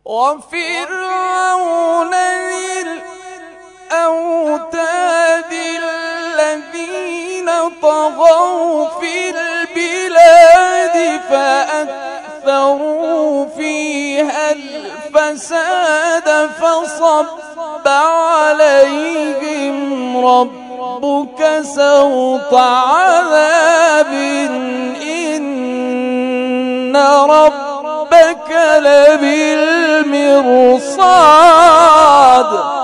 وفرعون ذي الأوتاد الذين طغوا في البلاد فأكثروا فيها الفساد فصب عليهم ربك سوط عذاب إن ربك لبالمرصاد.